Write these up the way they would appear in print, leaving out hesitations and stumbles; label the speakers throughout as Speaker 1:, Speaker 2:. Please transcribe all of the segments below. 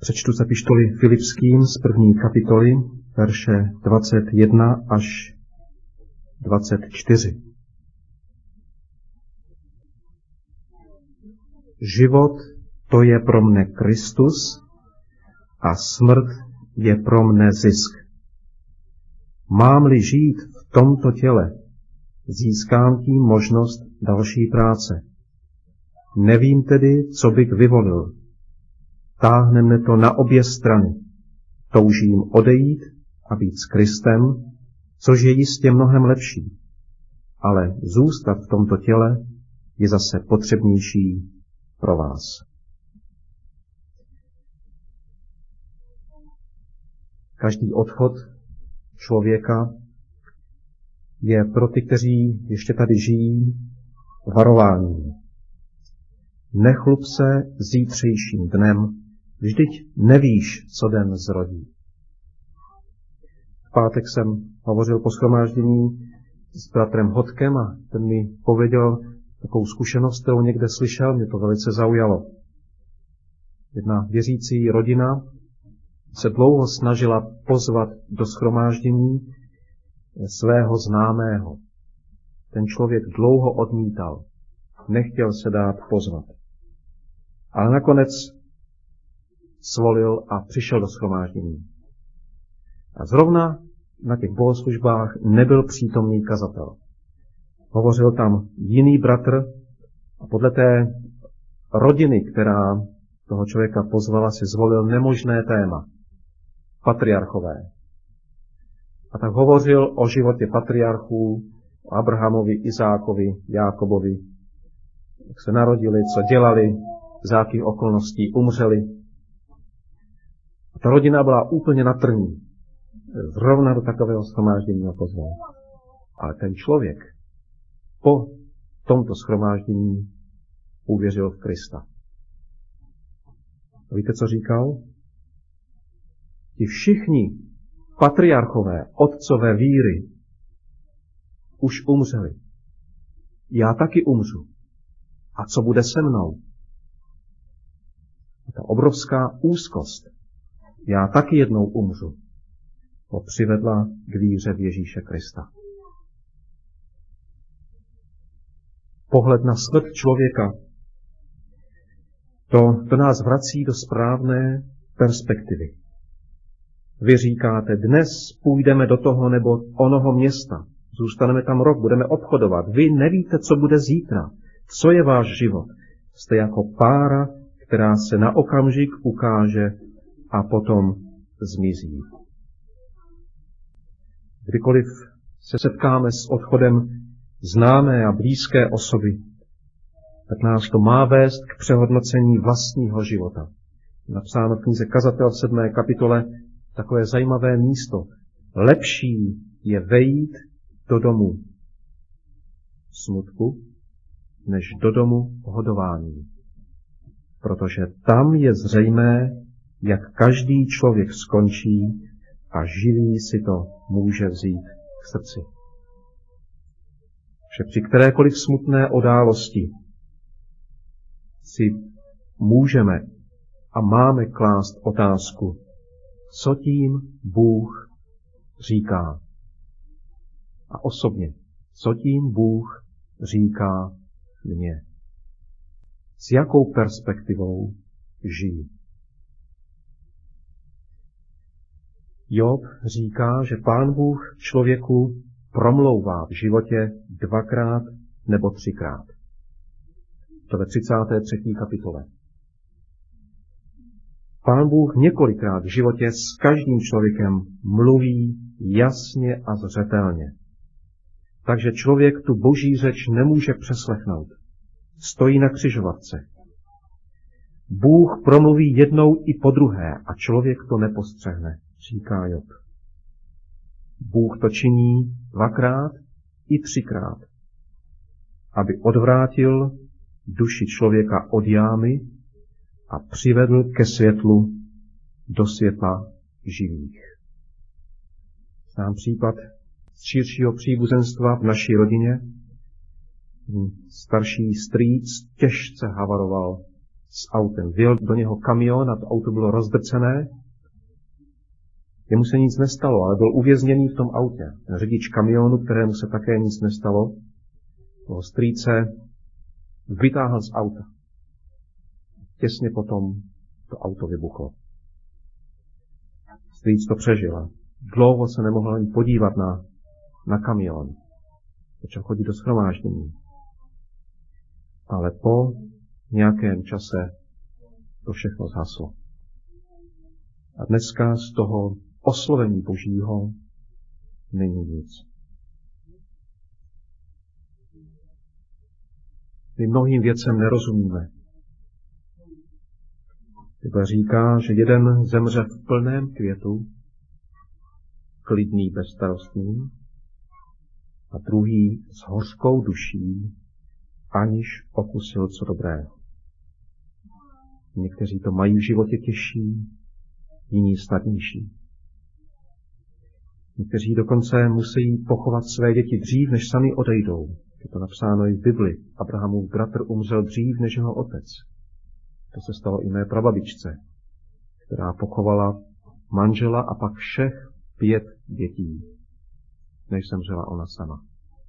Speaker 1: Přečtu z epištoly Filipským z 1. kapitoly, verše 21 až 24. Život to je pro mne Kristus a smrt je pro mne zisk. Mám-li žít v tomto těle, získám tím možnost další práce. Nevím tedy, co bych vyvolil. Táhne mne to na obě strany. Toužím odejít a být s Kristem, což je jistě mnohem lepší. Ale zůstat v tomto těle je zase potřebnější pro vás. Každý odchod člověka je pro ty, kteří ještě tady žijí, varováním. Nechlup se zítřejším dnem, vždyť nevíš, co den zrodí. V pátek jsem hovořil po shromáždění s bratrem Hodkem a ten mi pověděl takovou zkušenost, kterou někde slyšel, mě to velice zaujalo. Jedna věřící rodina se dlouho snažila pozvat do shromáždění svého známého. Ten člověk dlouho odmítal, nechtěl se dát pozvat. Ale nakonec svolil a přišel do shromáždění. A zrovna na těch bohoslužbách nebyl přítomný kazatel. Hovořil tam jiný bratr a podle té rodiny, která toho člověka pozvala, si zvolil nemožné téma. Patriarchové. A tak hovořil o životě patriarchů, o Abrahamovi, Izákovi, Jákobovi, jak se narodili, co dělali, z jakých okolností umřeli. A ta rodina byla úplně na trní. Zrovna do takového shromáždění ho pozval. Ale ten člověk po tomto shromáždění uvěřil v Krista. A víte, co říkal? Ti všichni patriarchové, otcové víry už umřeli. Já taky umřu. A co bude se mnou? Ta obrovská úzkost. Já taky jednou umřu. Ho přivedla k víře v Ježíše Krista. Pohled na smrt člověka, to nás vrací do správné perspektivy. Vy říkáte, dnes půjdeme do toho nebo onoho města, zůstaneme tam rok, budeme obchodovat. Vy nevíte, co bude zítra, co je váš život. Jste jako pára, která se na okamžik ukáže a potom zmizí. Kdykoliv se setkáme s odchodem známé a blízké osoby, tak nás to má vést k přehodnocení vlastního života. Napsáno v knize Kazatel v 7. kapitole takové zajímavé místo. Lepší je vejít do domu smutku, než do domu pohodování. Protože tam je zřejmé, jak každý člověk skončí a živý si to může vzít k srdci. Že při kterékoliv smutné události si můžeme a máme klást otázku, co tím Bůh říká. A osobně, co tím Bůh říká mně. S jakou perspektivou žiji. Job říká, že Pán Bůh člověku promlouvá v životě 2krát nebo 3krát. To ve 33. kapitole. Pán Bůh několikrát v životě s každým člověkem mluví jasně a zřetelně. Takže člověk tu boží řeč nemůže přeslechnout. Stojí na křižovatce. Bůh promluví jednou i po druhé a člověk to nepostřehne, říká Job. Bůh to činí 2krát i 3krát, aby odvrátil duši člověka od jámy a přivedl ke světlu do světla živých. Znám případ z širšího příbuzenstva v naší rodině. Starší strýc těžce havaroval s autem. Vjel do něho kamion a to auto bylo rozdrcené. Jemu se nic nestalo, ale byl uvězněný v tom autě. Ten řidič kamionu, kterému se také nic nestalo, toho strýce vytáhl z auta. Těsně potom to auto vybuchlo. Strýc to přežil. Dlouho se nemohl ani podívat na kamion. Začal chodit do shromáždění. Ale po nějakém čase to všechno zhaslo. A dneska z toho oslovení Božího není nic. My mnohým věcem nerozumíme. Bible říká, že jeden zemře v plném květu, klidný, bezstarostný, a druhý s hořkou duší, aniž okusil co dobrého. Někteří to mají v životě těžší, jiní snadnější. Někteří dokonce musí pochovat své děti dřív, než sami odejdou. Je to napsáno i v Bibli. Abrahamův bratr umřel dřív, než jeho otec. To se stalo i mé prababičce, která pochovala manžela a pak všech 5 dětí, než zemřela ona sama.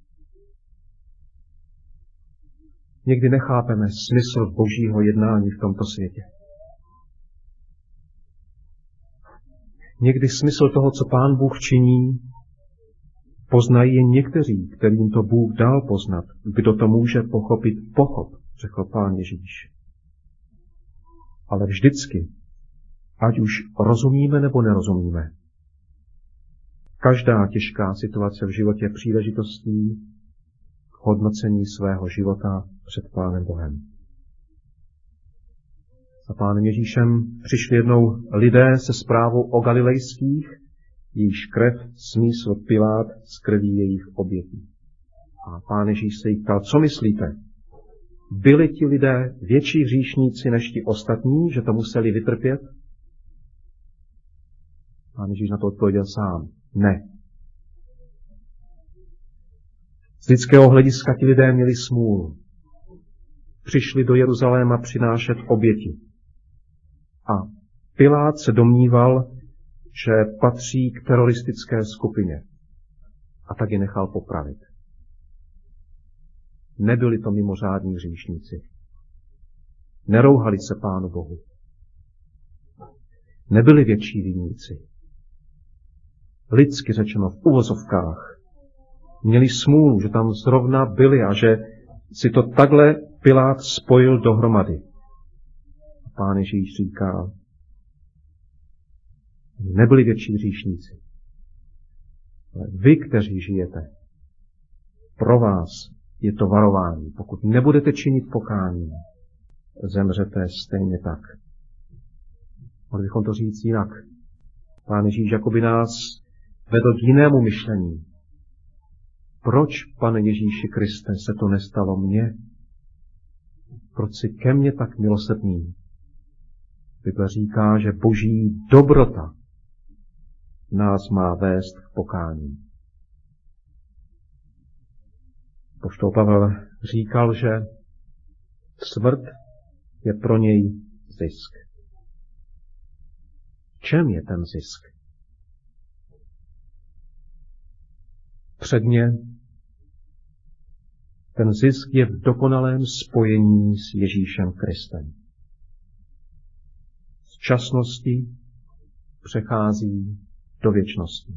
Speaker 1: Někdy nechápeme smysl Božího jednání v tomto světě. Někdy smysl toho, co Pán Bůh činí, poznají jen někteří, kterým to Bůh dal poznat. Kdo to může pochopit, pochop, řekl Pán Ježíš. Ale vždycky, ať už rozumíme nebo nerozumíme, každá těžká situace v životě je příležitostí k hodnocení svého života před Pánem Bohem. Za Pánem Ježíšem přišli jednou lidé se zprávou o galilejských, jejíž krev smísl Pilát z krví jejich obětí. A Pán Ježíš se jich ptal, co myslíte? Byli ti lidé větší hříšníci než ti ostatní, že to museli vytrpět? Pán Ježíš na to odpověděl sám. Ne. Z lidského hlediska ti lidé měli smůlu. Přišli do Jeruzaléma přinášet oběti. A Pilát se domníval, že patří k teroristické skupině. A tak je nechal popravit. Nebyli to mimořádní hříšníci. Nerouhali se Pánu Bohu. Nebyli větší viníci. Lidsky řečeno v uvozovkách. Měli smůlu, že tam zrovna byli a že si to takhle Pilát spojil dohromady. Pán Ježíš říká, nebyli větší hříšníci. Ale vy, kteří žijete, pro vás je to varování. Pokud nebudete činit pokání, zemřete stejně tak. Mohli bychom to říct jinak. Pán Ježíš jakoby nás vedl k jinému myšlení. Proč, Pane Ježíši Kriste, se to nestalo mně? Proč jsi ke mně tak milosrdný? Bible říká, že Boží dobrota nás má vést k pokání. Apoštol Pavel říkal, že smrt je pro něj zisk. V čem je ten zisk? Předně ten zisk je v dokonalém spojení s Ježíšem Kristem. Z časnosti přechází do věčnosti.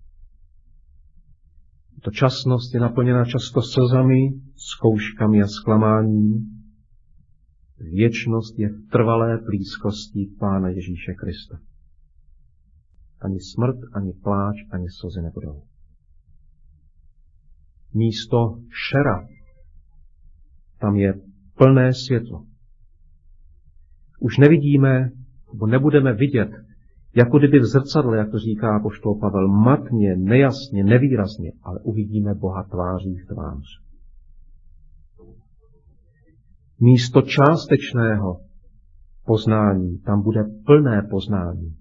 Speaker 1: To časnost je naplněna často slzami, zkouškami a zklamáním. Věčnost je v trvalé blízkosti Pána Ježíše Krista. Ani smrt, ani pláč, ani slzy nebudou. Místo šera tam je plné světlo. Už nevidíme, nebo nebudeme vidět, jako kdyby v zrcadle, jak to říká apoštol Pavel, matně, nejasně, nevýrazně, ale uvidíme Boha tváří v tvář. Místo částečného poznání, tam bude plné poznání.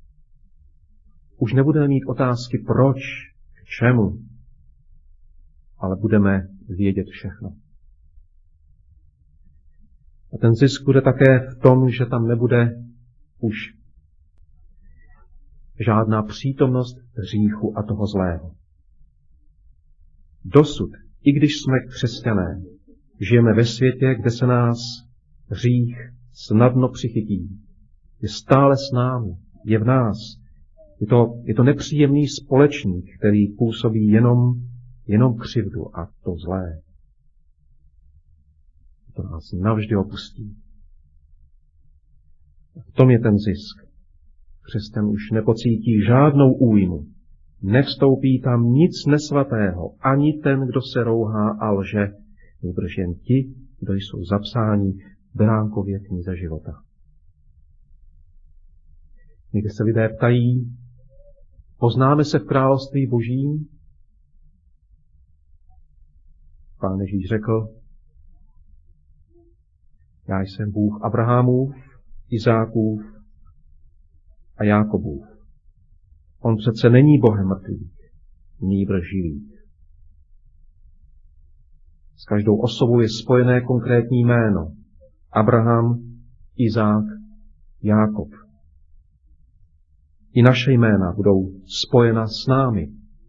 Speaker 1: Už nebudeme mít otázky proč, k čemu, ale budeme vědět všechno. A ten zisk bude také v tom, že tam nebude už žádná přítomnost hříchu a toho zlého. Dosud, i když jsme křesťané, žijeme ve světě, kde se nás hřích snadno přichytí. Je stále s námi, je v nás. Je to nepříjemný společník, který působí jenom křivdu a to zlé. To nás navždy opustí. V tom je ten zisk. Křesťan už nepocítí žádnou újmu. Nevstoupí tam nic nesvatého, ani ten, kdo se rouhá a lže, nýbrž jen ti, kdo jsou zapsáni v Beránkově knize života. Někdy se lidé ptají, poznáme se v království božím? Pán Ježíš řekl, já jsem Bůh Abrahamův, Izákův a Jákobův. On přece není Bohem mrtvých, nýbrž živých. S každou osobou je spojené konkrétní jméno. Abraham, Izák, Jákob. I naše jména budou spojena s námi.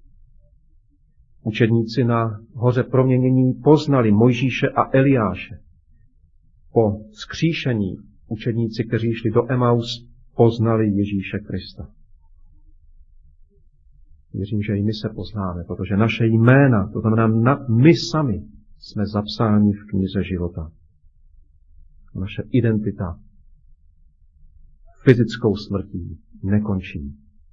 Speaker 1: Učedníci na hoře proměnění poznali Mojžíše a Eliáše. Po vzkříšení učedníci, kteří šli do Emaus, poznali Ježíše Krista. Věřím, že i my se poznáme, protože naše jména, to znamená my sami, jsme zapsáni v knize života. Naše identita fyzickou smrtí nekončí.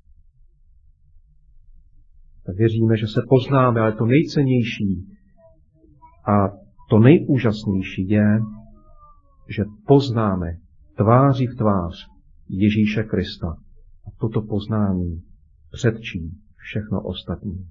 Speaker 1: Tak věříme, že se poznáme, ale to nejcennější a to nejúžasnější je, že poznáme tváří v tvář Ježíše Krista. A toto poznání předčí všechno ostatní.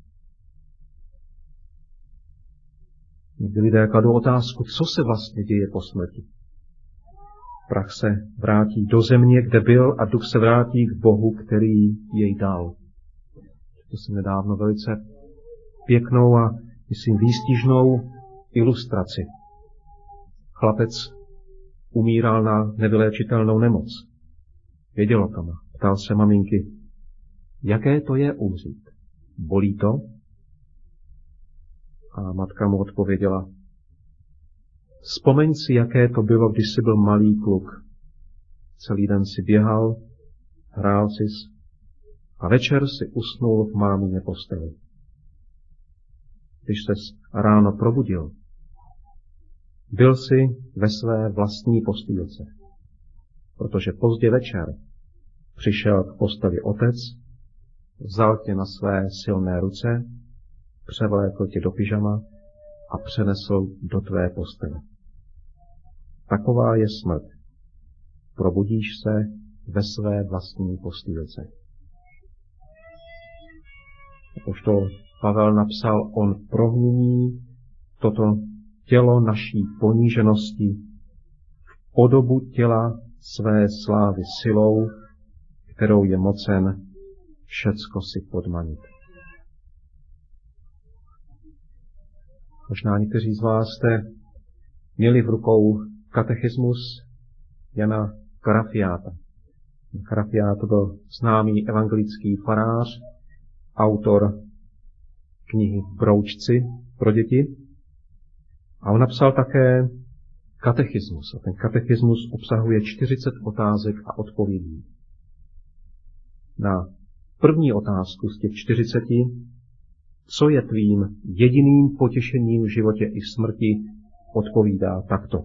Speaker 1: Někdy lidé kladou otázku, co se vlastně děje po smrti. Prach se vrátí do země, kde byl, a duch se vrátí k Bohu, který jej dal. To jsem nedávno velice pěknou a myslím výstižnou ilustraci. Chlapec umíral na nevyléčitelnou nemoc. Věděl o tom. Ptal se maminky, jaké to je umřít. Bolí to? A matka mu odpověděla, vzpomeň si, jaké to bylo, když jsi byl malý kluk. Celý den si běhal, hrál sis a večer si usnul v mámině posteli. Když ses ráno probudil, byl si ve své vlastní postýlce, protože pozdě večer přišel k posteli otec, vzal tě na své silné ruce, převlékl tě do pyžama a přenesl do tvé postele. Taková je smrt. Probudíš se ve své vlastní postýlce. Apoštol Pavel napsal, on promění toto tělo naší poníženosti v podobu těla své slávy silou, kterou je mocen všecko si podmanit. Možná někteří z vás jste měli v rukou katechismus Jana Karafiáta. Karafiát byl známý evangelický farář, autor knihy Broučci pro děti. A on napsal také katechismus. A ten katechismus obsahuje 40 otázek a odpovědí. Na první otázku z těch 40, co je tvým jediným potěšením v životě i v smrti, odpovídá takto.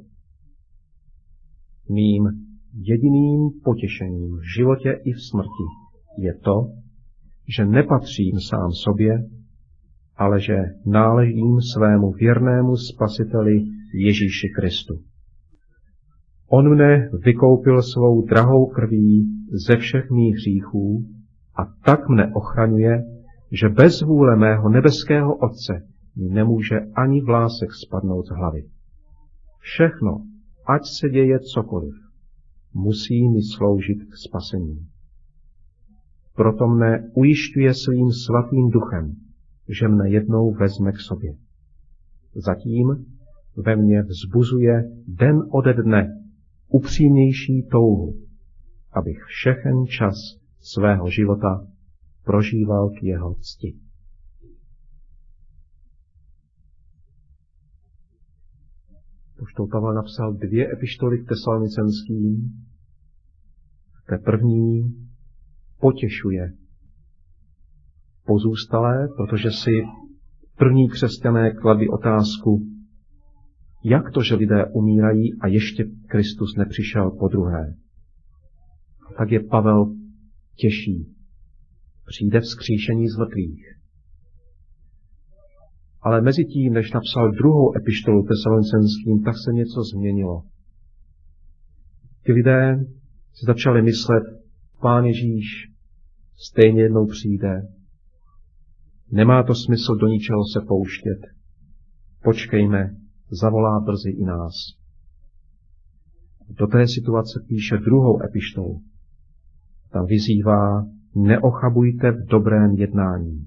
Speaker 1: Mým jediným potěšením v životě i v smrti je to, že nepatřím sám sobě, ale že náležím svému věrnému Spasiteli Ježíši Kristu. On mne vykoupil svou drahou krví ze všech mých hříchů a tak mne ochraňuje, že bez vůle mého nebeského Otce mi nemůže ani vlásek spadnout z hlavy. Všechno, ať se děje cokoliv, musí mi sloužit k spasení. Proto mne ujišťuje svým svatým duchem, že mne jednou vezme k sobě. Zatím ve mně vzbuzuje den ode dne upřímnější touhu, abych všechen čas svého života prožíval k jeho cti. Apoštol Pavel napsal 2 epištoly k Tesalonicenským. V té první potěšuje pozůstalé, protože si první křesťané kladli otázku, jak to, že lidé umírají a ještě Kristus nepřišel podruhé. Tak je Pavel těší. Přijde vzkříšení z mrtvých. Ale mezi tím, než napsal druhou epištolu Tesalonicenským, tak se něco změnilo. Ti lidé si začali myslet, Pán Ježíš stejně jednou přijde. Nemá to smysl do ničeho se pouštět. Počkejme, zavolá brzy i nás. Do té situace píše druhou epištolu. Tam vyzývá, neochabujte v dobrém jednání.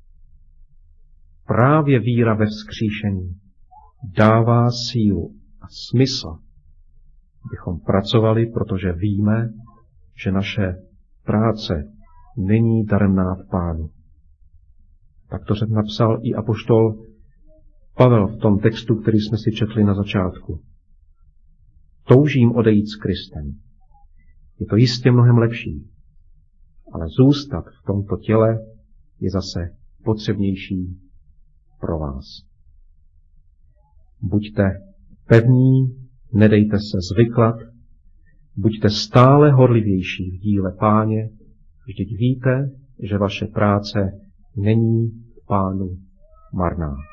Speaker 1: Právě víra ve vzkříšení dává sílu a smysl, abychom pracovali, protože víme, že naše práce není daremná v Pánu. Tak to napsal i apoštol Pavel v tom textu, který jsme si četli na začátku. Toužím odejít s Kristem. Je to jistě mnohem lepší, ale zůstat v tomto těle je zase potřebnější pro vás. Buďte pevní, nedejte se zvyklat, buďte stále horlivější v díle Páně, vždyť víte, že vaše práce není Pánu marná.